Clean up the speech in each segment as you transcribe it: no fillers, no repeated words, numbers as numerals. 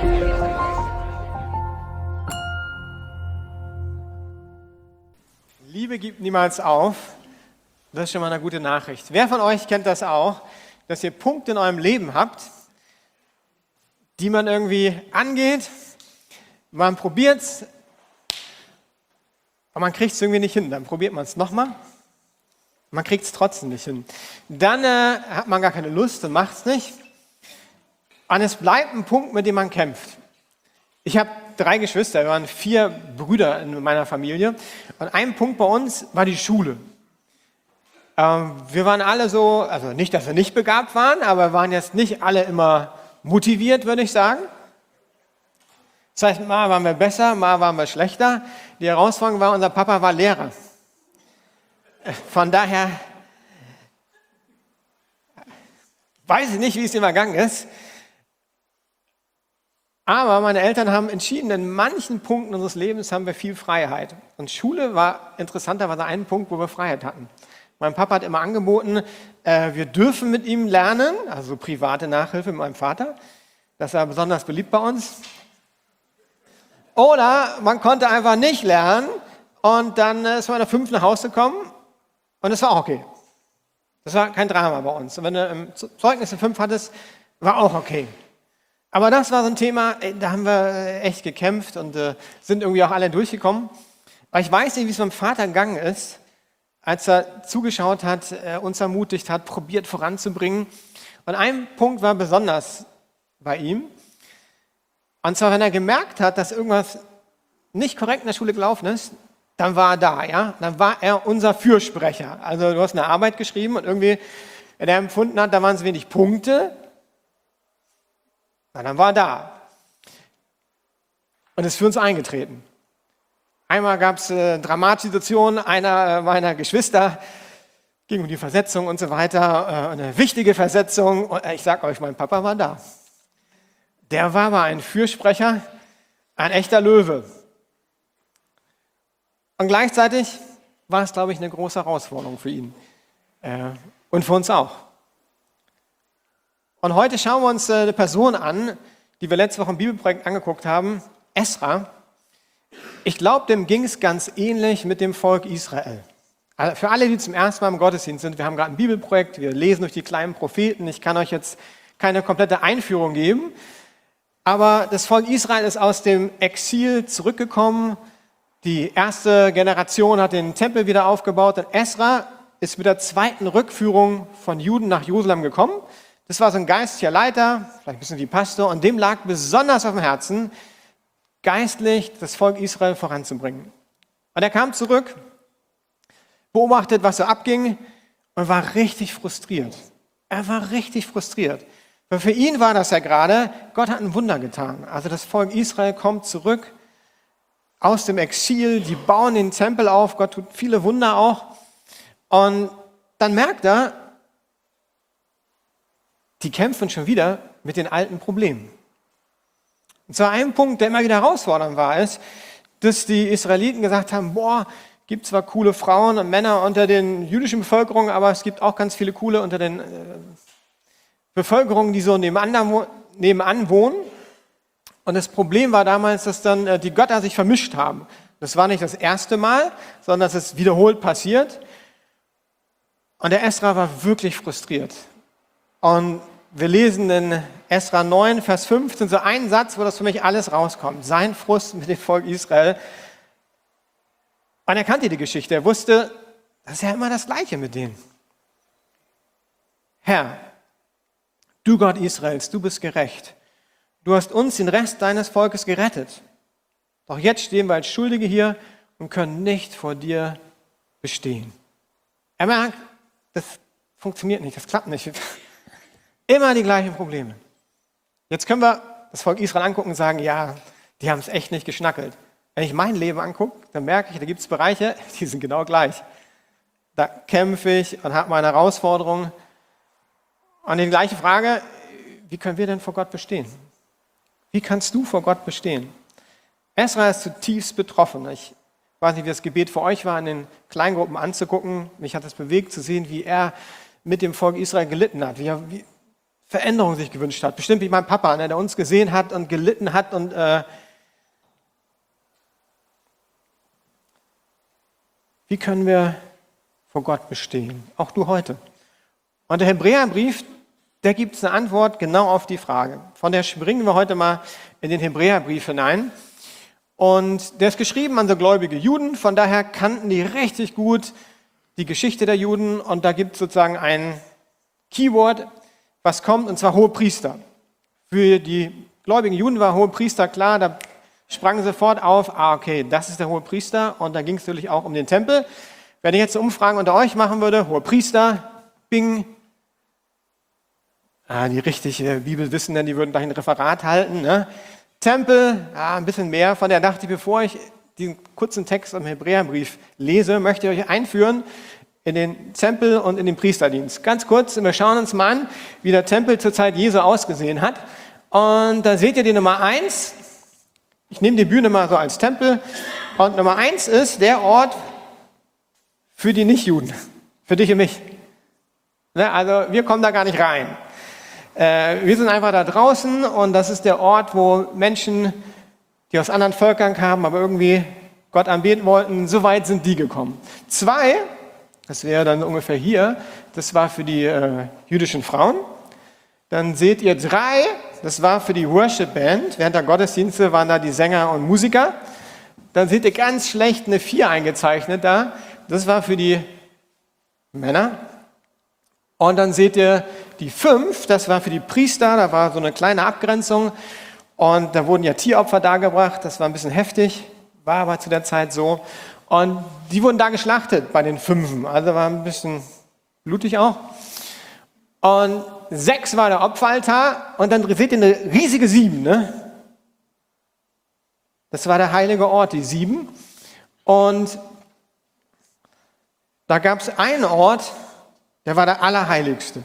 Liebe gibt niemals auf. Das ist schon mal eine gute Nachricht. Wer von euch kennt das auch, dass ihr Punkte in eurem Leben habt, die man irgendwie angeht, man probiert es, aber man kriegt es irgendwie nicht hin. Dann probiert man es nochmal, man kriegt es trotzdem nicht hin. Dann hat man gar keine Lust und macht es nicht. Und es bleibt ein Punkt, mit dem man kämpft. Ich habe 3 Geschwister, wir waren 4 Brüder in meiner Familie. Und ein Punkt bei uns war die Schule. Wir waren alle so, also nicht, dass wir nicht begabt waren, aber waren jetzt nicht alle immer motiviert, würde ich sagen. Das heißt, mal waren wir besser, mal waren wir schlechter. Die Herausforderung war, unser Papa war Lehrer. Von daher weiß ich nicht, wie es ihm ergangen ist. Aber meine Eltern haben entschieden, in manchen Punkten unseres Lebens haben wir viel Freiheit. Und Schule war interessanterweise ein Punkt, wo wir Freiheit hatten. Mein Papa hat immer angeboten, wir dürfen mit ihm lernen, also private Nachhilfe mit meinem Vater. Das war besonders beliebt bei uns. Oder man konnte einfach nicht lernen und dann ist man in der 5. nach Hause gekommen und es war auch okay. Das war kein Drama bei uns. Und wenn du im Zeugnis eine 5 hattest, war auch okay. Aber das war so ein Thema, da haben wir echt gekämpft und sind irgendwie auch alle durchgekommen. Aber ich weiß nicht, wie es meinem Vater gegangen ist, als er zugeschaut hat, uns ermutigt hat, probiert voranzubringen. Und ein Punkt war besonders bei ihm. Und zwar, wenn er gemerkt hat, dass irgendwas nicht korrekt in der Schule gelaufen ist, dann war er da, ja. Dann war er unser Fürsprecher. Also du hast eine Arbeit geschrieben und irgendwie, wenn er empfunden hat, da waren es wenig Punkte, na, dann war er da. Und ist für uns eingetreten. Einmal gab es dramatische Situationen, einer meiner Geschwister ging um die Versetzung und so weiter, eine wichtige Versetzung. Und ich sage euch, mein Papa war da. Der war aber ein Fürsprecher, ein echter Löwe. Und gleichzeitig war es, glaube ich, eine große Herausforderung für ihn und für uns auch. Und heute schauen wir uns eine Person an, die wir letzte Woche im Bibelprojekt angeguckt haben, Esra. Ich glaube, dem ging es ganz ähnlich mit dem Volk Israel. Also für alle, die zum ersten Mal im Gottesdienst sind, wir haben gerade ein Bibelprojekt, wir lesen durch die kleinen Propheten. Ich kann euch jetzt keine komplette Einführung geben, aber das Volk Israel ist aus dem Exil zurückgekommen. Die erste Generation hat den Tempel wieder aufgebaut und Esra ist mit der 2. Rückführung von Juden nach Jerusalem gekommen. Das war so ein geistlicher Leiter, vielleicht ein bisschen wie Pastor, und dem lag besonders auf dem Herzen, geistlich das Volk Israel voranzubringen. Und er kam zurück, beobachtet, was so abging und war richtig frustriert. Er war richtig frustriert. Weil für ihn war das ja gerade, Gott hat ein Wunder getan. Also das Volk Israel kommt zurück aus dem Exil, die bauen den Tempel auf, Gott tut viele Wunder auch. Und dann merkt er, die kämpfen schon wieder mit den alten Problemen. Und zwar ein Punkt, der immer wieder herausfordernd war, ist, dass die Israeliten gesagt haben, boah, gibt zwar coole Frauen und Männer unter den jüdischen Bevölkerungen, aber es gibt auch ganz viele coole unter den Bevölkerungen, die so nebenan wohnen. Und das Problem war damals, dass dann die Götter sich vermischt haben. Das war nicht das erste Mal, sondern es ist wiederholt passiert. Und der Esra war wirklich frustriert. Und wir lesen in Esra 9, Vers 15, so einen Satz, wo das für mich alles rauskommt. Sein Frust mit dem Volk Israel. Und er kannte die Geschichte. Er wusste, das ist ja immer das Gleiche mit denen. Herr, du Gott Israels, du bist gerecht. Du hast uns, den Rest deines Volkes, gerettet. Doch jetzt stehen wir als Schuldige hier und können nicht vor dir bestehen. Er merkt, das funktioniert nicht, das klappt nicht. Immer die gleichen Probleme. Jetzt können wir das Volk Israel angucken und sagen, ja, die haben es echt nicht geschnackelt. Wenn ich mein Leben angucke, dann merke ich, da gibt es Bereiche, die sind genau gleich. Da kämpfe ich und habe meine Herausforderungen. Und die gleiche Frage, wie können wir denn vor Gott bestehen? Wie kannst du vor Gott bestehen? Esra ist zutiefst betroffen. Ich weiß nicht, wie das Gebet für euch war, in den Kleingruppen anzugucken. Mich hat es bewegt, zu sehen, wie er mit dem Volk Israel gelitten hat, wie er Veränderung sich gewünscht hat. Bestimmt wie mein Papa, ne, der uns gesehen hat und gelitten hat und wie können wir vor Gott bestehen? Auch du heute. Und der Hebräerbrief, der gibt eine Antwort genau auf die Frage. Von der springen wir heute mal in den Hebräerbrief hinein. Und der ist geschrieben an so gläubige Juden, von daher kannten die richtig gut die Geschichte der Juden. Und da gibt es sozusagen ein Keyword, was kommt, und zwar Hohepriester. Für die gläubigen Juden war Hohepriester klar, da sprangen sofort auf, okay, das ist der Hohepriester. Und da ging es natürlich auch um den Tempel. Wenn ich jetzt eine Umfrage unter euch machen würde, Hohepriester, bing. Die richtig Bibelwissenden, die würden gleich ein Referat halten. Ne? Tempel, ein bisschen mehr. Von der dachte ich, bevor ich den kurzen Text im Hebräerbrief lese, möchte ich euch einführen in den Tempel und in den Priesterdienst. Ganz kurz, wir schauen uns mal an, wie der Tempel zur Zeit Jesu ausgesehen hat. Und da seht ihr die Nummer 1. Ich nehme die Bühne mal so als Tempel. Und Nummer 1 ist der Ort für die Nichtjuden, für dich und mich. Ne, also wir kommen da gar nicht rein. Wir sind einfach da draußen und das ist der Ort, wo Menschen, die aus anderen Völkern kamen, aber irgendwie Gott anbeten wollten, so weit sind die gekommen. 2, das wäre dann ungefähr hier, das war für die jüdischen Frauen. Dann seht ihr 3, das war für die Worship Band. Während der Gottesdienste waren da die Sänger und Musiker. Dann seht ihr ganz schlecht eine 4 eingezeichnet da. Das war für die Männer. Und dann seht ihr die 5, das war für die Priester, da war so eine kleine Abgrenzung. Und da wurden ja Tieropfer dargebracht, das war ein bisschen heftig, war aber zu der Zeit so. Und die wurden da geschlachtet bei den 5, also war ein bisschen blutig auch. Und 6 war der Opferaltar und dann seht ihr eine riesige 7, ne? Das war der heilige Ort, die 7. Und da gab es einen Ort, der war der Allerheiligste.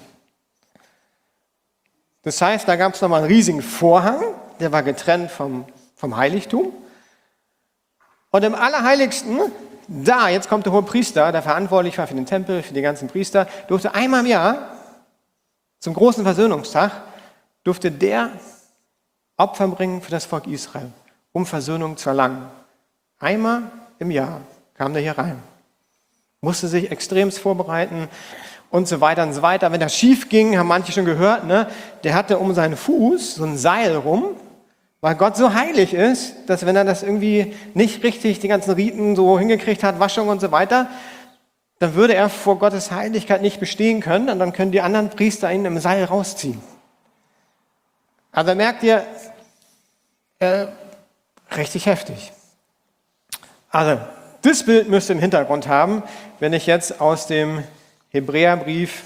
Das heißt, da gab es nochmal einen riesigen Vorhang, der war getrennt vom Heiligtum. Und im Allerheiligsten, da, jetzt kommt der Hohepriester, der verantwortlich war für den Tempel, für die ganzen Priester, durfte einmal im Jahr, zum großen Versöhnungstag, durfte der Opfer bringen für das Volk Israel, um Versöhnung zu erlangen. Einmal im Jahr kam der hier rein. Musste sich extremst vorbereiten und so weiter und so weiter. Wenn das schief ging, haben manche schon gehört, ne, der hatte um seinen Fuß so ein Seil rum, weil Gott so heilig ist, dass wenn er das irgendwie nicht richtig, die ganzen Riten so hingekriegt hat, Waschung und so weiter, dann würde er vor Gottes Heiligkeit nicht bestehen können und dann können die anderen Priester ihn im Seil rausziehen. Also merkt ihr, richtig heftig. Also, das Bild müsst ihr im Hintergrund haben, wenn ich jetzt aus dem Hebräerbrief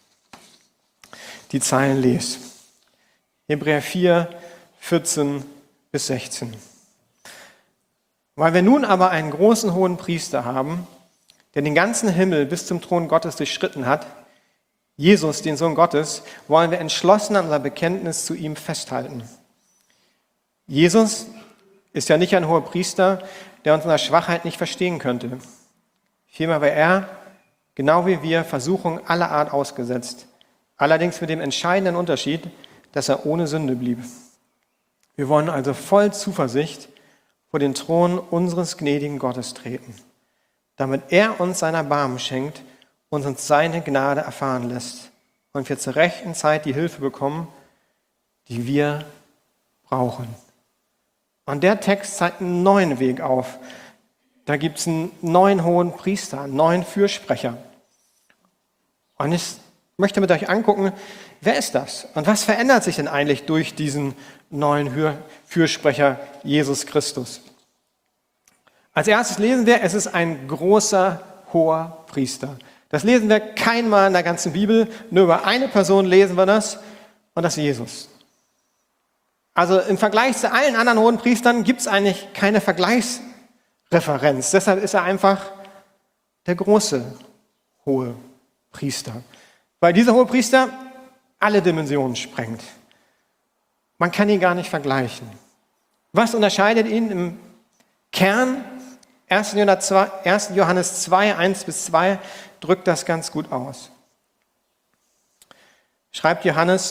die Zeilen lese. Hebräer 4, 14 bis 16. Weil wir nun aber einen großen hohen Priester haben, der den ganzen Himmel bis zum Thron Gottes durchschritten hat, Jesus, den Sohn Gottes, wollen wir entschlossen an unser Bekenntnis zu ihm festhalten. Jesus ist ja nicht ein hoher Priester, der uns in der Schwachheit nicht verstehen könnte. Vielmehr war er, genau wie wir, Versuchung aller Art ausgesetzt. Allerdings mit dem entscheidenden Unterschied, dass er ohne Sünde blieb. Wir wollen also voll Zuversicht vor den Thron unseres gnädigen Gottes treten, damit er uns sein Erbarmen schenkt und uns seine Gnade erfahren lässt und wir zur rechten Zeit die Hilfe bekommen, die wir brauchen. Und der Text zeigt einen neuen Weg auf. Da gibt es einen neuen hohen Priester, einen neuen Fürsprecher. Und ich möchte mit euch angucken, wer ist das? Und was verändert sich denn eigentlich durch diesen neuen Fürsprecher Jesus Christus? Als erstes lesen wir, es ist ein großer, hoher Priester. Das lesen wir keinmal in der ganzen Bibel, nur über eine Person lesen wir das, und das ist Jesus. Also im Vergleich zu allen anderen hohen Priestern gibt es eigentlich keine Vergleichsreferenz. Deshalb ist er einfach der große hohe Priester. Weil dieser hohe Priester alle Dimensionen sprengt. Man kann ihn gar nicht vergleichen. Was unterscheidet ihn im Kern? 1. Johannes 2, 1-2 drückt das ganz gut aus. Schreibt Johannes,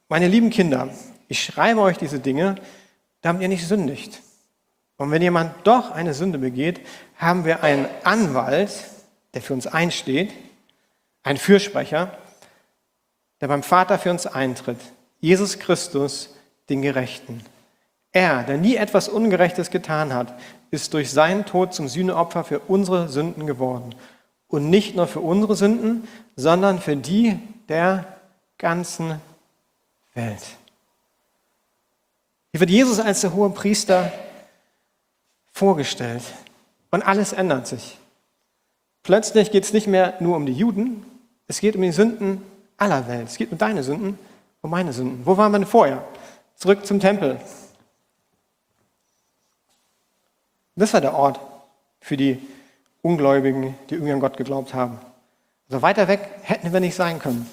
meine lieben Kinder, ich schreibe euch diese Dinge, damit ihr nicht sündigt. Und wenn jemand doch eine Sünde begeht, haben wir einen Anwalt, der für uns einsteht, einen Fürsprecher, der beim Vater für uns eintritt. Jesus Christus, den Gerechten. Er, der nie etwas Ungerechtes getan hat, ist durch seinen Tod zum Sühneopfer für unsere Sünden geworden. Und nicht nur für unsere Sünden, sondern für die der ganzen Welt. Hier wird Jesus als der hohe Priester vorgestellt. Und alles ändert sich. Plötzlich geht es nicht mehr nur um die Juden, es geht um die Sünden aller Welt. Es geht um deine Sünden, um meine Sünden. Wo waren wir denn vorher? Zurück zum Tempel. Das war der Ort für die Ungläubigen, die irgendwie an Gott geglaubt haben. Also weiter weg hätten wir nicht sein können.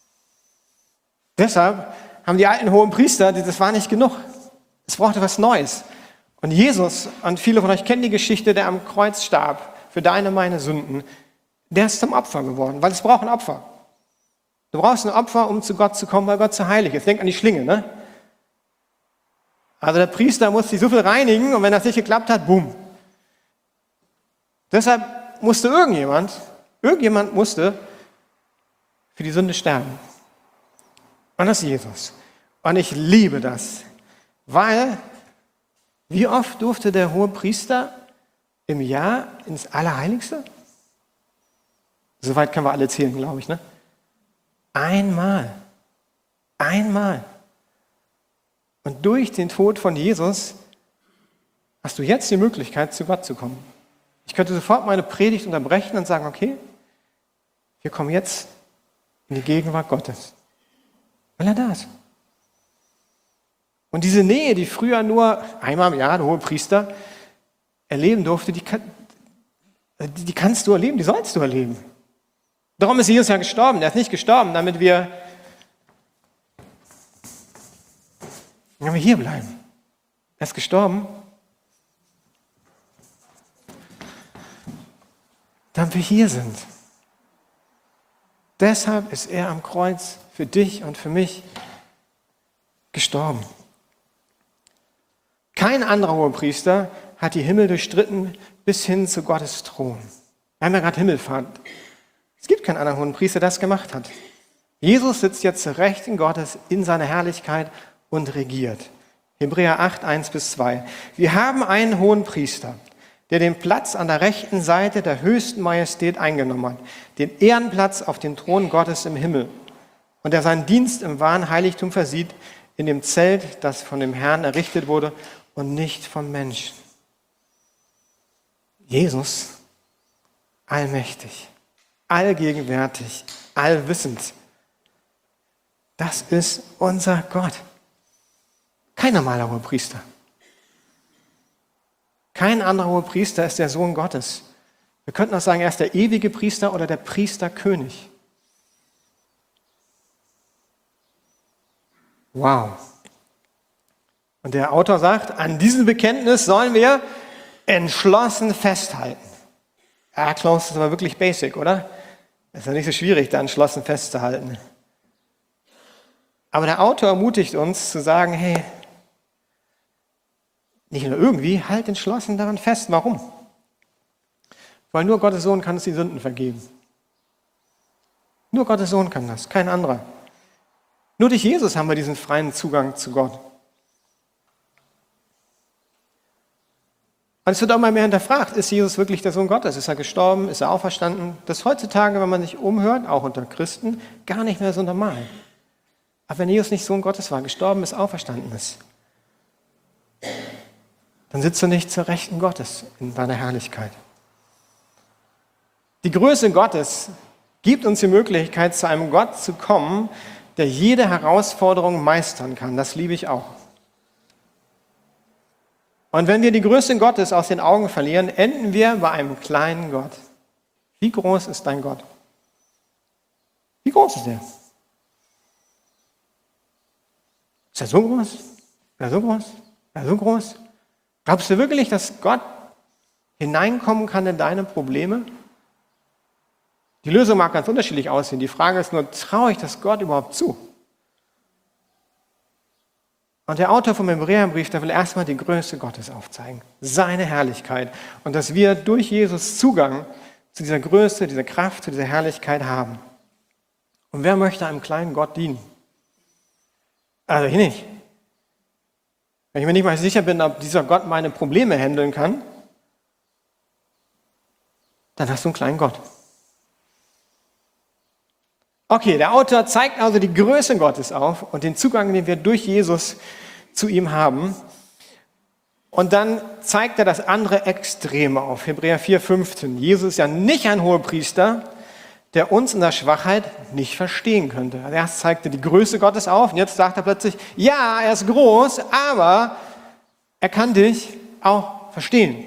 Deshalb haben die alten hohen Priester, das war nicht genug. Es brauchte was Neues. Und Jesus, und viele von euch kennen die Geschichte, der am Kreuz starb für deine und meine Sünden, der ist zum Opfer geworden, weil es braucht ein Opfer. Du brauchst ein Opfer, um zu Gott zu kommen, weil Gott so heilig ist. Denk an die Schlinge, ne? Also der Priester muss sich so viel reinigen und wenn das nicht geklappt hat, boom. Deshalb musste irgendjemand musste für die Sünde sterben. Und das ist Jesus. Und ich liebe das, weil wie oft durfte der hohe Priester im Jahr ins Allerheiligste? Soweit können wir alle zählen, glaube ich, ne? Einmal. Und durch den Tod von Jesus hast du jetzt die Möglichkeit, zu Gott zu kommen. Ich könnte sofort meine Predigt unterbrechen und sagen, okay, wir kommen jetzt in die Gegenwart Gottes. Weil er da ist. Und diese Nähe, die früher nur einmal im Jahr der hohe Priester erleben durfte, die kannst du erleben, die sollst du erleben. Darum ist Jesus ja gestorben. Er ist nicht gestorben, damit wir hier bleiben. Er ist gestorben, damit wir hier sind. Deshalb ist er am Kreuz für dich und für mich gestorben. Kein anderer Hohepriester hat die Himmel durchstritten bis hin zu Gottes Thron. Wir haben ja gerade Himmelfahrt. Es gibt keinen anderen Hohenpriester, der das gemacht hat. Jesus sitzt jetzt zu Rechten Gottes in seiner Herrlichkeit und regiert. Hebräer 8, 1-2. Wir haben einen Hohenpriester, der den Platz an der rechten Seite der höchsten Majestät eingenommen hat, den Ehrenplatz auf dem Thron Gottes im Himmel und der seinen Dienst im wahren Heiligtum versieht, in dem Zelt, das von dem Herrn errichtet wurde und nicht vom Menschen. Jesus, allmächtig, allgegenwärtig, allwissend. Das ist unser Gott. Kein normaler Hohepriester. Kein anderer Hohepriester ist der Sohn Gottes. Wir könnten auch sagen, er ist der ewige Priester oder der Priesterkönig. Wow. Und der Autor sagt, an diesem Bekenntnis sollen wir entschlossen festhalten. Ja, Klaus, das ist aber wirklich basic, oder? Das ist ja nicht so schwierig, da entschlossen festzuhalten. Aber der Autor ermutigt uns zu sagen, hey, nicht nur irgendwie, halt entschlossen daran fest. Warum? Weil nur Gottes Sohn kann uns die Sünden vergeben. Nur Gottes Sohn kann das, kein anderer. Nur durch Jesus haben wir diesen freien Zugang zu Gott. Und es wird auch immer mehr hinterfragt, ist Jesus wirklich der Sohn Gottes? Ist er gestorben? Ist er auferstanden? Das ist heutzutage, wenn man sich umhört, auch unter Christen, gar nicht mehr so normal. Aber wenn Jesus nicht Sohn Gottes war, gestorben ist, auferstanden ist, dann sitzt du nicht zur Rechten Gottes in deiner Herrlichkeit. Die Größe Gottes gibt uns die Möglichkeit, zu einem Gott zu kommen, der jede Herausforderung meistern kann. Das liebe ich auch. Und wenn wir die Größe Gottes aus den Augen verlieren, enden wir bei einem kleinen Gott. Wie groß ist dein Gott? Wie groß ist er? Ist er so groß? Ist er so groß? Ist er so groß? Glaubst du wirklich, dass Gott hineinkommen kann in deine Probleme? Die Lösung mag ganz unterschiedlich aussehen. Die Frage ist nur, traue ich das Gott überhaupt zu? Und der Autor vom Hebräerbrief, der will erstmal die Größe Gottes aufzeigen, seine Herrlichkeit. Und dass wir durch Jesus Zugang zu dieser Größe, dieser Kraft, zu dieser Herrlichkeit haben. Und wer möchte einem kleinen Gott dienen? Also ich nicht. Wenn ich mir nicht mal sicher bin, ob dieser Gott meine Probleme handeln kann, dann hast du einen kleinen Gott. Okay, der Autor zeigt also die Größe Gottes auf und den Zugang, den wir durch Jesus zu ihm haben. Und dann zeigt er das andere Extrem auf. Hebräer 4,15. Jesus ist ja nicht ein Hohepriester, der uns in der Schwachheit nicht verstehen könnte. Also erst zeigte die Größe Gottes auf und jetzt sagt er plötzlich, ja, er ist groß, aber er kann dich auch verstehen.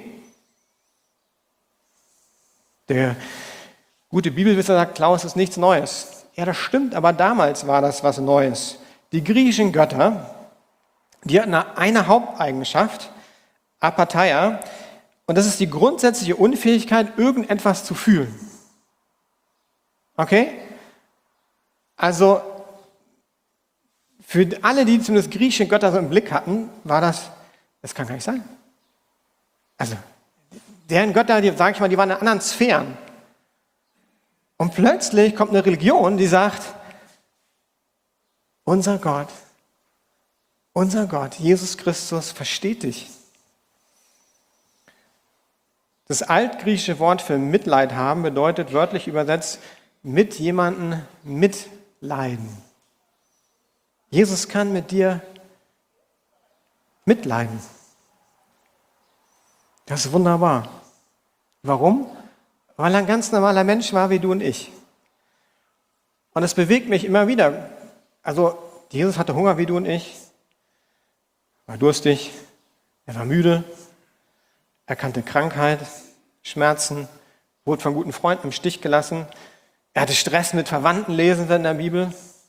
Der gute Bibelwisser sagt, Klaus, ist nichts Neues. Ja, das stimmt, aber damals war das was Neues. Die griechischen Götter, die hatten eine Haupteigenschaft, Apatheia, und das ist die grundsätzliche Unfähigkeit, irgendetwas zu fühlen. Okay? Also, für alle, die zumindest griechische Götter so im Blick hatten, war das kann gar nicht sein. Also, deren Götter, die, sag ich mal, die waren in anderen Sphären. Und plötzlich kommt eine Religion, die sagt, unser Gott, Jesus Christus versteht dich. Das altgriechische Wort für Mitleid haben bedeutet wörtlich übersetzt, mit jemandem mitleiden. Jesus kann mit dir mitleiden. Das ist wunderbar. Warum? Weil er ein ganz normaler Mensch war wie du und ich. Und es bewegt mich immer wieder. Also Jesus hatte Hunger wie du und ich, war durstig, er war müde, er kannte Krankheit, Schmerzen, wurde von guten Freunden im Stich gelassen. Er hatte Stress mit Verwandten, lesen wir in der Bibel.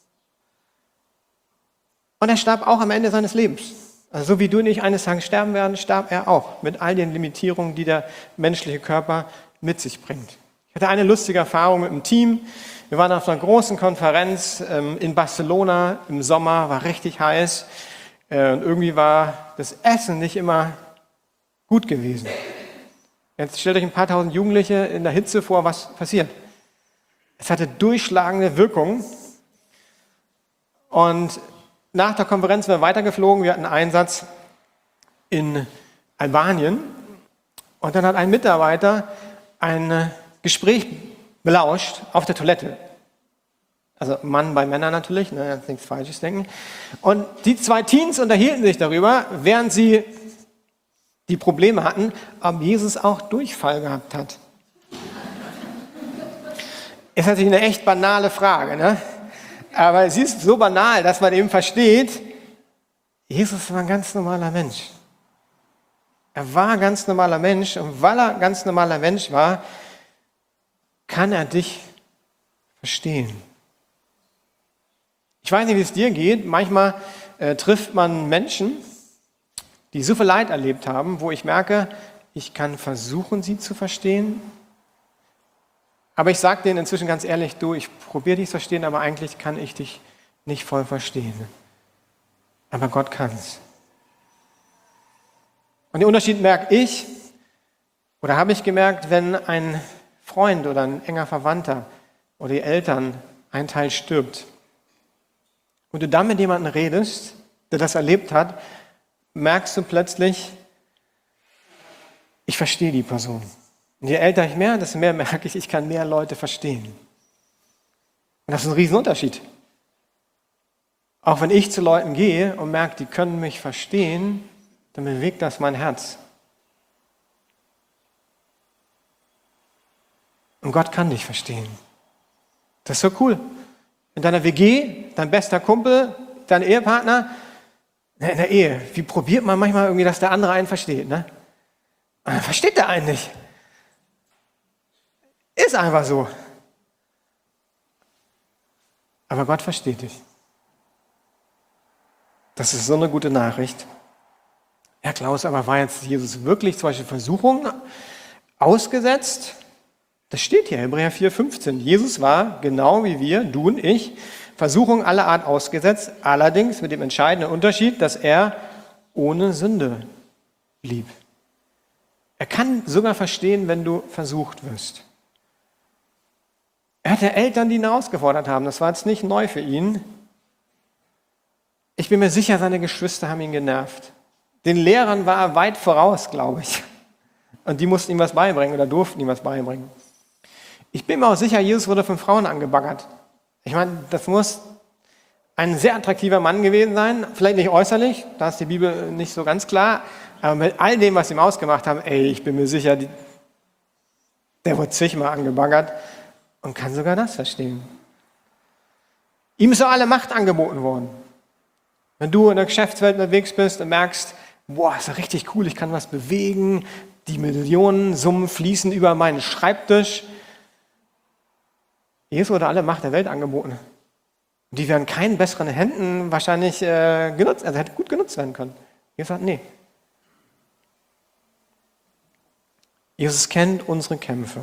Und er starb auch am Ende seines Lebens. Also so wie du und ich eines Tages sterben werden, starb er auch mit all den Limitierungen, die der menschliche Körper mit sich bringt. Ich hatte eine lustige Erfahrung mit einem Team. Wir waren auf einer großen Konferenz in Barcelona im Sommer, war richtig heiß. Und irgendwie war das Essen nicht immer gut gewesen. Jetzt stellt euch ein paar tausend Jugendliche in der Hitze vor, was passiert. Es hatte durchschlagende Wirkung. Und nach der Konferenz sind wir weitergeflogen. Wir hatten einen Einsatz in Albanien. Und dann hat ein Mitarbeiter ein Gespräch belauscht auf der Toilette. Also Mann bei Männern natürlich, ne, nichts Falsches denken. Und die zwei Teens unterhielten sich darüber, während sie die Probleme hatten, ob Jesus auch Durchfall gehabt hat. Ist natürlich eine echt banale Frage, ne? Aber sie ist so banal, dass man eben versteht, Jesus war ein ganz normaler Mensch. Er war ein ganz normaler Mensch und weil er ein ganz normaler Mensch war, kann er dich verstehen. Ich weiß nicht, wie es dir geht. Manchmal trifft man Menschen, die so viel Leid erlebt haben, wo ich merke, ich kann versuchen, sie zu verstehen. Aber ich sage denen inzwischen ganz ehrlich, du, ich probiere dich zu verstehen, aber eigentlich kann ich dich nicht voll verstehen. Aber Gott kann es. Und den Unterschied merke ich, oder habe ich gemerkt, wenn ein Freund oder ein enger Verwandter oder die Eltern ein Teil stirbt und du dann mit jemandem redest, der das erlebt hat, merkst du plötzlich, ich verstehe die Person. Und je älter ich mehr, desto mehr merke ich kann mehr Leute verstehen. Und das ist ein Riesenunterschied. Auch wenn ich zu Leuten gehe und merke, die können mich verstehen, dann bewegt das mein Herz. Und Gott kann dich verstehen. Das ist so cool. In deiner WG, dein bester Kumpel, dein Ehepartner, in der Ehe, wie probiert man manchmal irgendwie, dass der andere einen versteht, ne? Und dann versteht der einen nicht. Ist einfach so. Aber Gott versteht dich. Das ist so eine gute Nachricht. Herr Klaus, aber war jetzt Jesus wirklich zum Beispiel Versuchungen ausgesetzt? Das steht hier, Hebräer 4,15. Jesus war, genau wie wir, du und ich, Versuchung aller Art ausgesetzt, allerdings mit dem entscheidenden Unterschied, dass er ohne Sünde blieb. Er kann sogar verstehen, wenn du versucht wirst. Er hatte Eltern, die ihn herausgefordert haben. Das war jetzt nicht neu für ihn. Ich bin mir sicher, seine Geschwister haben ihn genervt. Den Lehrern war er weit voraus, glaube ich. Und die mussten ihm was beibringen oder durften ihm was beibringen. Ich bin mir auch sicher, Jesus wurde von Frauen angebaggert. Ich meine, das muss ein sehr attraktiver Mann gewesen sein. Vielleicht nicht äußerlich, da ist die Bibel nicht so ganz klar. Aber mit all dem, was sie ihm ausgemacht haben, ich bin mir sicher, der wurde zigmal angebaggert und kann sogar das verstehen. Ihm ist so alle Macht angeboten worden. Wenn du in der Geschäftswelt unterwegs bist und merkst, boah, ist ja richtig cool, ich kann was bewegen, die Millionensummen fließen über meinen Schreibtisch. Jesus wurde alle Macht der Welt angeboten. Die wären keinen besseren Händen wahrscheinlich genutzt, also hätte gut genutzt werden können. Jesus sagt, nee. Jesus kennt unsere Kämpfe.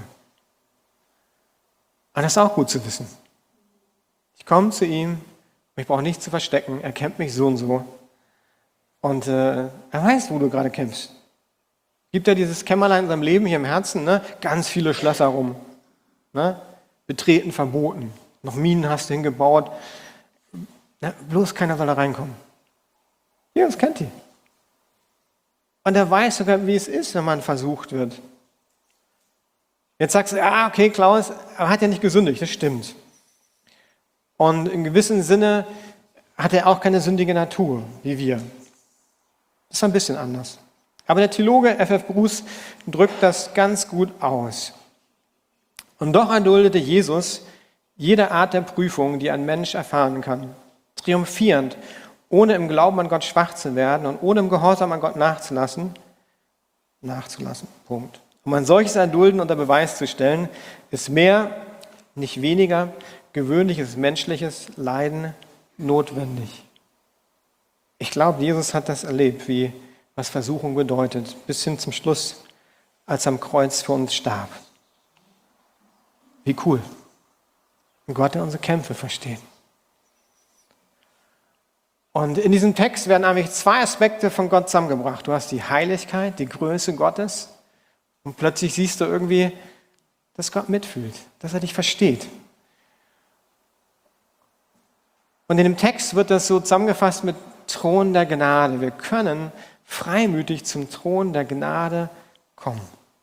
Und das ist auch gut zu wissen. Ich komme zu ihm, ich brauche nichts zu verstecken, er kennt mich so und so. Und er weiß, wo du gerade kämpfst. Gibt ja dieses Kämmerlein in seinem Leben hier im Herzen, ne? Ganz viele Schlösser rum. Ne? Betreten verboten. Noch Minen hast du hingebaut. Na, bloß keiner soll da reinkommen. Jesus kennt die. Und er weiß sogar, wie es ist, wenn man versucht wird. Jetzt sagst du, okay, Klaus, er hat ja nicht gesündigt, das stimmt. Und in gewissem Sinne hat er auch keine sündige Natur, wie wir. Das ist ein bisschen anders. Aber der Theologe F.F. Bruce drückt das ganz gut aus. Und doch erduldete Jesus jede Art der Prüfung, die ein Mensch erfahren kann. Triumphierend, ohne im Glauben an Gott schwach zu werden und ohne im Gehorsam an Gott nachzulassen. Punkt. Um ein solches Erdulden unter Beweis zu stellen, ist mehr, nicht weniger, gewöhnliches menschliches Leiden notwendig. Ich glaube, Jesus hat das erlebt, was Versuchung bedeutet, bis hin zum Schluss, als er am Kreuz für uns starb. Wie cool. Und Gott, der unsere Kämpfe versteht. Und in diesem Text werden eigentlich zwei Aspekte von Gott zusammengebracht. Du hast die Heiligkeit, die Größe Gottes und plötzlich siehst du irgendwie, dass Gott mitfühlt, dass er dich versteht. Und in dem Text wird das so zusammengefasst mit Thron der Gnade. Wir können freimütig zum Thron der Gnade kommen.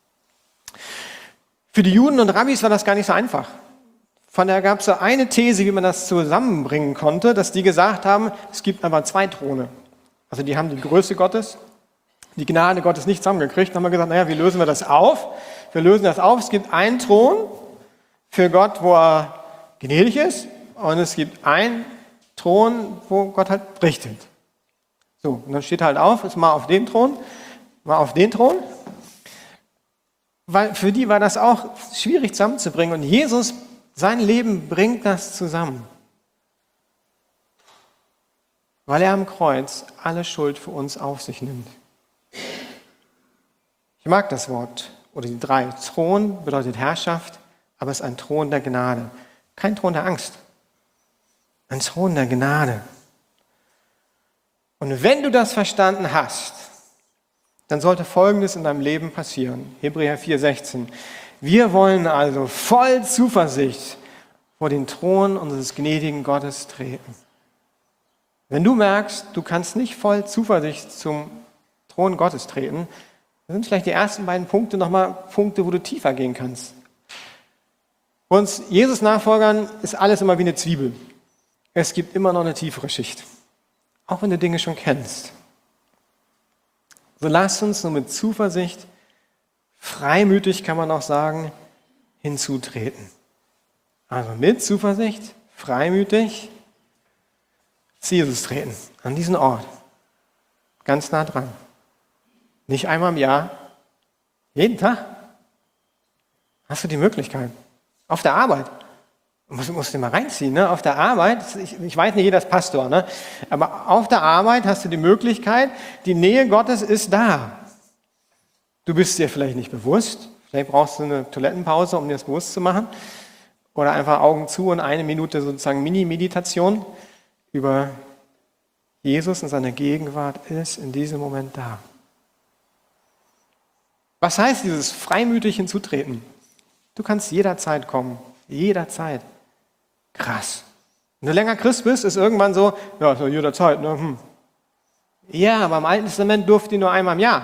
Für die Juden und Rabbis war das gar nicht so einfach. Von daher gab es so eine These, wie man das zusammenbringen konnte, dass die gesagt haben, es gibt aber zwei Throne. Also die haben die Größe Gottes, die Gnade Gottes nicht zusammengekriegt. Dann haben wir gesagt, naja, wie lösen wir das auf? Wir lösen das auf. Es gibt einen Thron für Gott, wo er gnädig ist. Und es gibt einen Thron, wo Gott halt richtet. So, und dann steht halt auf, ist mal auf den Thron, mal auf den Thron. Weil für die war das auch schwierig zusammenzubringen. Und Jesus, sein Leben bringt das zusammen. Weil er am Kreuz alle Schuld für uns auf sich nimmt. Ich mag das Wort, oder die drei. Thron bedeutet Herrschaft, aber es ist ein Thron der Gnade. Kein Thron der Angst. Ein Thron der Gnade. Und wenn du das verstanden hast, dann sollte Folgendes in deinem Leben passieren. Hebräer 4,16. Wir wollen also voll Zuversicht vor den Thron unseres gnädigen Gottes treten. Wenn du merkst, du kannst nicht voll Zuversicht zum Thron Gottes treten, dann sind vielleicht die ersten beiden Punkte nochmal Punkte, wo du tiefer gehen kannst. Bei uns Jesus-Nachfolgern ist alles immer wie eine Zwiebel. Es gibt immer noch eine tiefere Schicht. Auch wenn du Dinge schon kennst. So lasst uns nur mit Zuversicht, freimütig kann man auch sagen, hinzutreten. Also mit Zuversicht, freimütig zu Jesus treten, an diesen Ort. Ganz nah dran. Nicht einmal im Jahr, jeden Tag hast du die Möglichkeit. Auf der Arbeit. Musst du mal reinziehen, ne? Auf der Arbeit, ich weiß nicht, jeder ist Pastor, ne? Aber auf der Arbeit hast du die Möglichkeit, die Nähe Gottes ist da. Du bist dir vielleicht nicht bewusst, vielleicht brauchst du eine Toilettenpause, um dir das bewusst zu machen. Oder einfach Augen zu und 1 Minute sozusagen Mini-Meditation über Jesus und seine Gegenwart ist in diesem Moment da. Was heißt dieses freimütig hinzutreten? Du kannst jederzeit kommen. Jederzeit. Krass. Wenn du länger Christ bist, ist irgendwann so, ja, so jederzeit. Ne? Ja, aber im Alten Testament durfte die nur einmal im Jahr.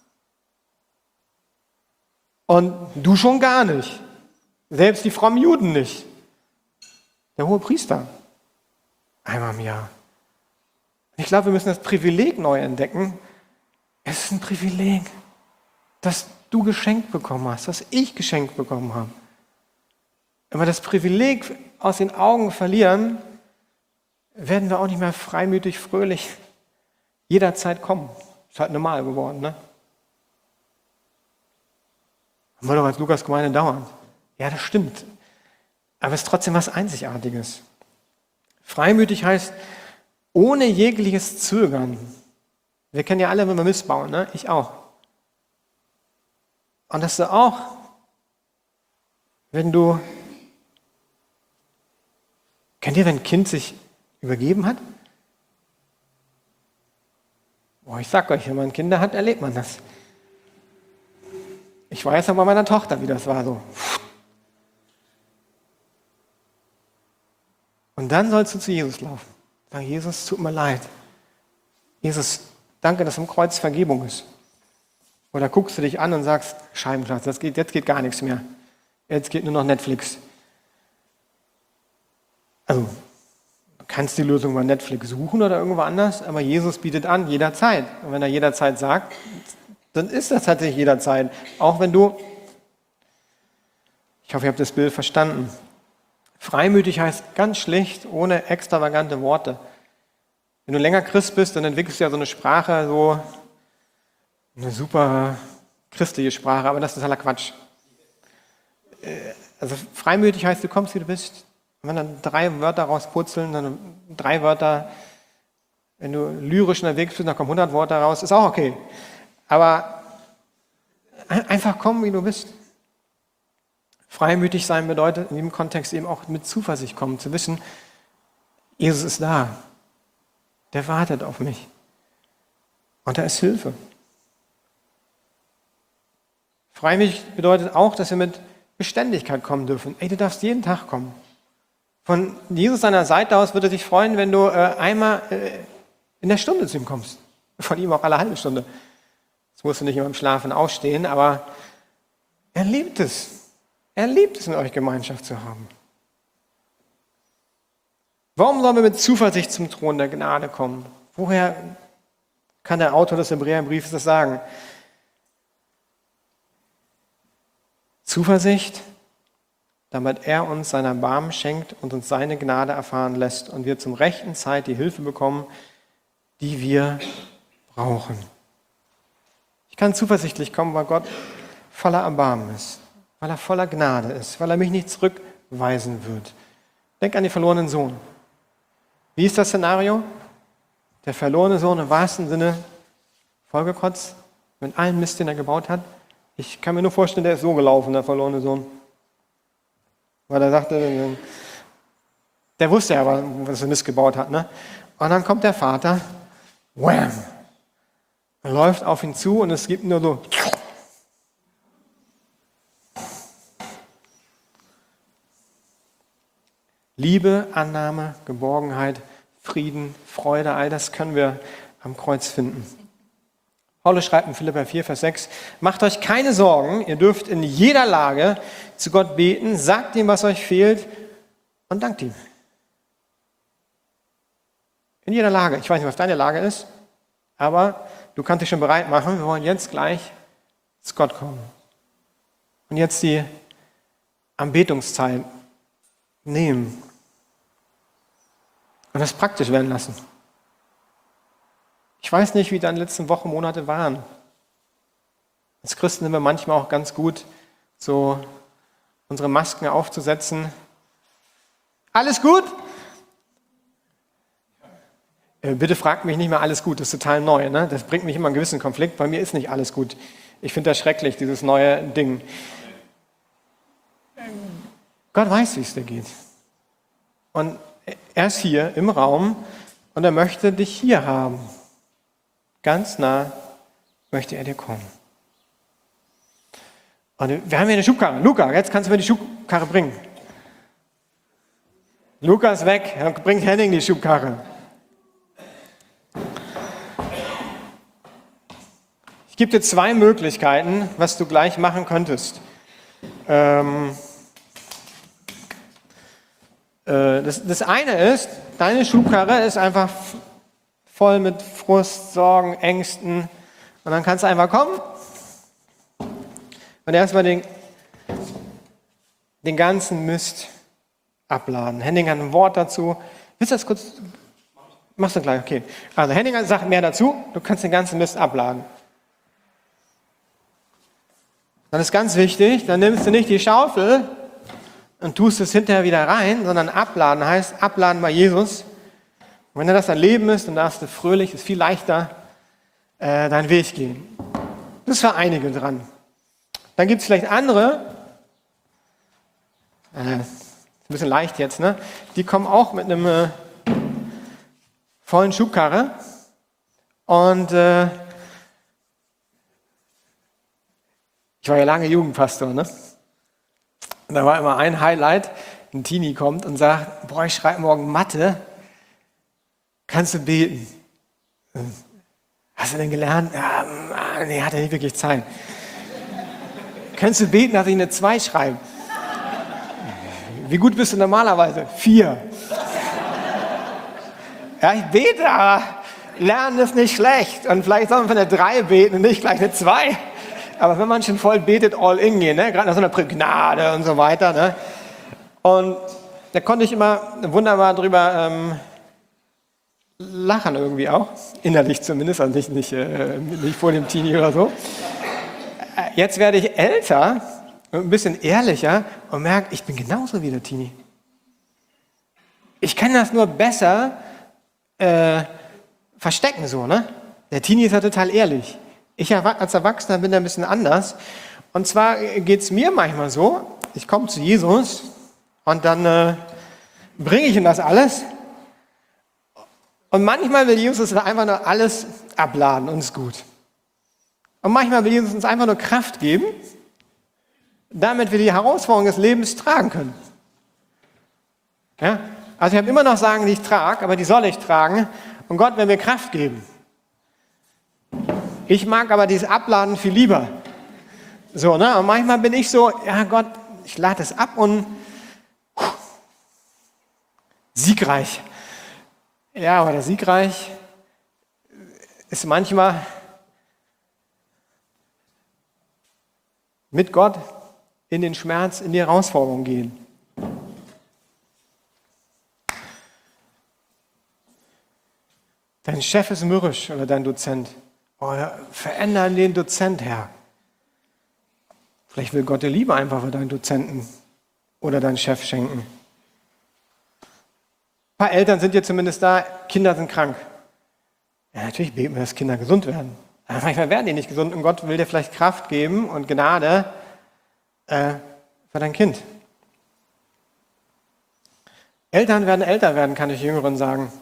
Und du schon gar nicht. Selbst die frommen Juden nicht. Der hohe Priester. Einmal im Jahr. Ich glaube, wir müssen das Privileg neu entdecken. Es ist ein Privileg, das du geschenkt bekommen hast, das ich geschenkt bekommen habe. Wenn wir das Privileg aus den Augen verlieren, werden wir auch nicht mehr freimütig, fröhlich jederzeit kommen. Ist halt normal geworden, ne? Haben wir doch als Lukas-Gemeinde dauernd. Ja, das stimmt. Aber es ist trotzdem was Einzigartiges. Freimütig heißt, ohne jegliches Zögern. Wir kennen ja alle, wenn wir missbauen, ne? Ich auch. Und dass du auch, wenn du, kennt ihr, wenn ein Kind sich übergeben hat? Boah, ich sag euch, wenn man Kinder hat, erlebt man das. Ich weiß aber bei meiner Tochter, wie das war so. Und dann sollst du zu Jesus laufen. Sag, Jesus, tut mir leid. Jesus, danke, dass am Kreuz Vergebung ist. Oder guckst du dich an und sagst, Scheibenklatsch, jetzt geht gar nichts mehr. Jetzt geht nur noch Netflix. Also, du kannst die Lösung bei Netflix suchen oder irgendwo anders, aber Jesus bietet an, jederzeit. Und wenn er jederzeit sagt, dann ist das tatsächlich jederzeit. Auch wenn du, ich hoffe, ihr habt das Bild verstanden. Freimütig heißt ganz schlicht, ohne extravagante Worte. Wenn du länger Christ bist, dann entwickelst du ja so eine Sprache, so eine super christliche Sprache, aber das ist totaler Quatsch. Also freimütig heißt, du kommst, wie du bist. Und wenn dann 3 Wörter rausputzeln, dann 3 Wörter, wenn du lyrisch unterwegs bist, dann kommen 100 Worte raus, ist auch okay. Aber einfach kommen, wie du bist. Freimütig sein bedeutet in diesem Kontext eben auch mit Zuversicht kommen, zu wissen, Jesus ist da. Der wartet auf mich. Und da ist Hilfe. Freimütig bedeutet auch, dass wir mit Beständigkeit kommen dürfen. Ey, du darfst jeden Tag kommen. Von Jesus seiner Seite aus würde er sich freuen, wenn du einmal in der Stunde zu ihm kommst. Von ihm auch alle halbe Stunde. Das musst du nicht immer im Schlafen aufstehen, aber er liebt es. Er liebt es, mit euch Gemeinschaft zu haben. Warum sollen wir mit Zuversicht zum Thron der Gnade kommen? Woher kann der Autor des Hebräerbriefs das sagen? Zuversicht, damit er uns sein Erbarmen schenkt und uns seine Gnade erfahren lässt und wir zum rechten Zeit die Hilfe bekommen, die wir brauchen. Ich kann zuversichtlich kommen, weil Gott voller Erbarmen ist, weil er voller Gnade ist, weil er mich nicht zurückweisen wird. Denk an den verlorenen Sohn. Wie ist das Szenario? Der verlorene Sohn im wahrsten Sinne vollgekotzt, mit allem Mist, den er gebaut hat. Ich kann mir nur vorstellen, der ist so gelaufen, der verlorene Sohn. Weil er sagte, der wusste ja, was er Mist gebaut hat. Ne? Und dann kommt der Vater, wham! Er läuft auf ihn zu und es gibt nur so. Liebe, Annahme, Geborgenheit, Frieden, Freude, all das können wir am Kreuz finden. Paulus schreibt in Philipper 4, Vers 6, macht euch keine Sorgen, ihr dürft in jeder Lage zu Gott beten, sagt ihm, was euch fehlt und dankt ihm. In jeder Lage. Ich weiß nicht, was deine Lage ist, aber du kannst dich schon bereit machen. Wir wollen jetzt gleich zu Gott kommen. Und jetzt die Anbetungszeit nehmen und das praktisch werden lassen. Ich weiß nicht, wie deine letzten Wochen, Monate waren. Als Christen sind wir manchmal auch ganz gut, so unsere Masken aufzusetzen. Alles gut? Bitte fragt mich nicht mehr alles gut, das ist total neu. Ne? Das bringt mich immer einen gewissen Konflikt. Bei mir ist nicht alles gut. Ich finde das schrecklich, dieses neue Ding. Gott weiß, wie es dir geht. Und er ist hier im Raum und er möchte dich hier haben. Ganz nah möchte er dir kommen. Und wir haben hier eine Schubkarre. Luca, jetzt kannst du mir die Schubkarre bringen. Luca ist weg, dann bringt Henning die Schubkarre. Ich gebe dir 2 Möglichkeiten, was du gleich machen könntest. Das eine ist, deine Schubkarre ist einfach voll mit Frust, Sorgen, Ängsten. Und dann kannst du einfach kommen und erstmal den ganzen Mist abladen. Henning hat ein Wort dazu. Willst du das kurz? Machst du gleich, okay. Also Henning sagt mehr dazu. Du kannst den ganzen Mist abladen. Dann ist ganz wichtig, dann nimmst du nicht die Schaufel und tust es hinterher wieder rein, sondern abladen heißt abladen bei Jesus. Und wenn das dein Leben ist, dann darfst du fröhlich, ist viel leichter, deinen Weg gehen. Das ist für einige dran. Dann gibt es vielleicht andere, ist ein bisschen leicht jetzt, ne? Die kommen auch mit einem vollen Schubkarre und ich war ja lange Jugendpastor, ne? Und da war immer ein Highlight, ein Teenie kommt und sagt, boah, ich schreibe morgen Mathe, kannst du beten? Hast du denn gelernt? Ja, nee, hat er nicht wirklich Zeit. Kannst du beten, dass ich eine 2 schreibe? Wie gut bist du normalerweise? 4. Ja, ich bete, aber Lernen ist nicht schlecht. Und vielleicht soll man für eine 3 beten und nicht gleich eine 2. Aber wenn man schon voll betet, all in gehen, ne? Gerade nach so einer Gnade und so weiter. Ne? Und da konnte ich immer wunderbar drüber lachen irgendwie auch. Innerlich zumindest, also nicht vor dem Teenie oder so. Jetzt werde ich älter und ein bisschen ehrlicher und merke, ich bin genauso wie der Teenie. Ich kann das nur besser verstecken so, ne? Der Teenie ist ja total ehrlich. Ich als Erwachsener bin da ein bisschen anders. Und zwar geht es mir manchmal so, ich komme zu Jesus und dann bringe ich ihm das alles. Und manchmal will Jesus einfach nur alles abladen und ist gut. Und manchmal will Jesus uns einfach nur Kraft geben, damit wir die Herausforderungen des Lebens tragen können. Ja? Also ich habe immer noch Sagen, die ich trage, aber die soll ich tragen. Und Gott will mir Kraft geben. Ich mag aber dieses Abladen viel lieber. So, ne? Und manchmal bin ich so, ja Gott, ich lade es ab und siegreich. Ja, aber der siegreich ist manchmal mit Gott in den Schmerz, in die Herausforderung gehen. Dein Chef ist mürrisch oder dein Dozent. Oh, veränder den Dozent, Herr. Vielleicht will Gott dir Liebe einfach für deinen Dozenten oder deinen Chef schenken. Ein paar Eltern sind jetzt zumindest da, Kinder sind krank. Ja, natürlich beten wir, dass Kinder gesund werden. Aber manchmal werden die nicht gesund und Gott will dir vielleicht Kraft geben und Gnade für dein Kind. Eltern werden älter werden, kann ich Jüngeren sagen.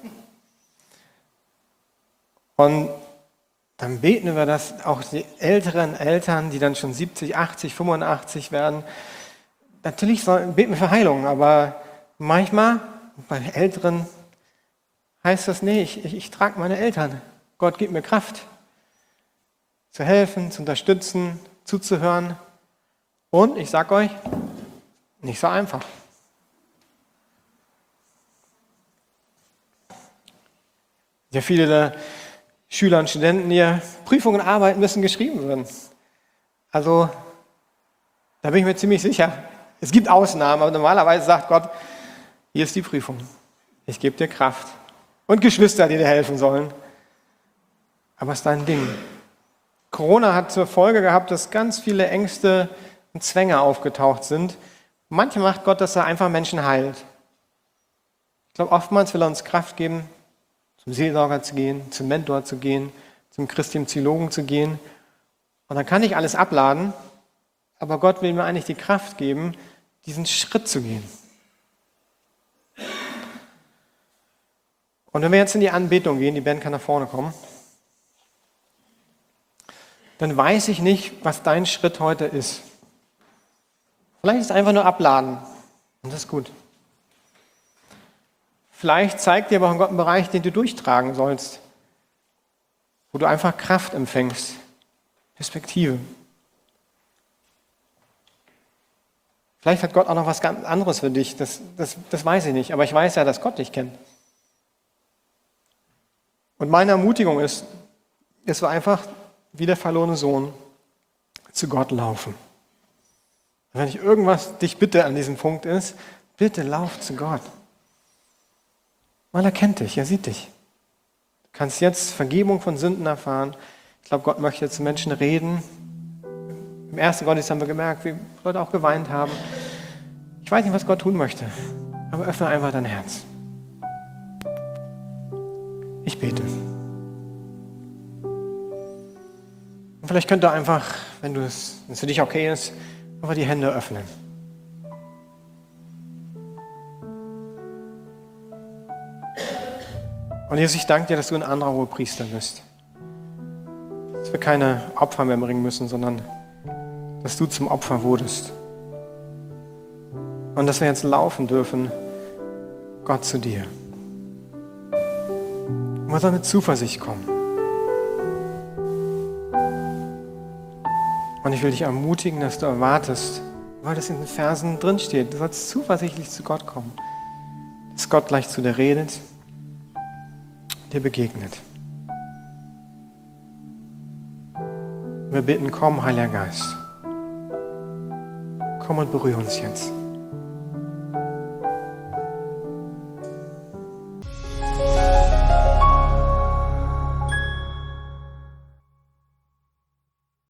Und dann beten wir, dass auch die älteren Eltern, die dann schon 70, 80, 85 werden, natürlich beten wir für Heilung, aber manchmal bei Älteren heißt das, nee, ich trage meine Eltern. Gott gibt mir Kraft, zu helfen, zu unterstützen, zuzuhören. Und ich sag euch, nicht so einfach. Sehr viele Schüler und Studenten, die Prüfungen arbeiten müssen, geschrieben werden. Also, da bin ich mir ziemlich sicher. Es gibt Ausnahmen, aber normalerweise sagt Gott, hier ist die Prüfung. Ich gebe dir Kraft. Und Geschwister, die dir helfen sollen. Aber es ist dein Ding. Corona hat zur Folge gehabt, dass ganz viele Ängste und Zwänge aufgetaucht sind. Manchmal macht Gott, dass er einfach Menschen heilt. Ich glaube, oftmals will er uns Kraft geben, zum Seelsorger zu gehen, zum Mentor zu gehen, zum christlichen Theologen zu gehen. Und dann kann ich alles abladen, aber Gott will mir eigentlich die Kraft geben, diesen Schritt zu gehen. Und wenn wir jetzt in die Anbetung gehen, die Band kann nach vorne kommen, dann weiß ich nicht, was dein Schritt heute ist. Vielleicht ist es einfach nur abladen und das ist gut. Vielleicht zeigt dir aber Gott einen Bereich, den du durchtragen sollst, wo du einfach Kraft empfängst, Perspektive. Vielleicht hat Gott auch noch was ganz anderes für dich, das weiß ich nicht, aber ich weiß ja, dass Gott dich kennt. Und meine Ermutigung ist, dass wir einfach wie der verlorene Sohn zu Gott laufen. Und wenn ich irgendwas dich bitte an diesem Punkt ist, bitte lauf zu Gott. Weil er kennt dich, er sieht dich. Du kannst jetzt Vergebung von Sünden erfahren. Ich glaube, Gott möchte zu Menschen reden. Im ersten Gottesdienst haben wir gemerkt, wie Leute auch geweint haben. Ich weiß nicht, was Gott tun möchte, aber öffne einfach dein Herz. Ich bete. Und vielleicht könnt ihr einfach, wenn es für dich okay ist, einfach die Hände öffnen. Und Jesus, ich danke dir, dass du ein anderer Hohepriester bist. Dass wir keine Opfer mehr bringen müssen, sondern dass du zum Opfer wurdest. Und dass wir jetzt laufen dürfen, Gott zu dir. Und wir sollen mit Zuversicht kommen. Und ich will dich ermutigen, dass du erwartest, weil das in den Versen drinsteht, du sollst zuversichtlich zu Gott kommen. Dass Gott gleich zu dir redet, dir begegnet. Wir bitten, komm, Heiliger Geist. Komm und berühre uns jetzt.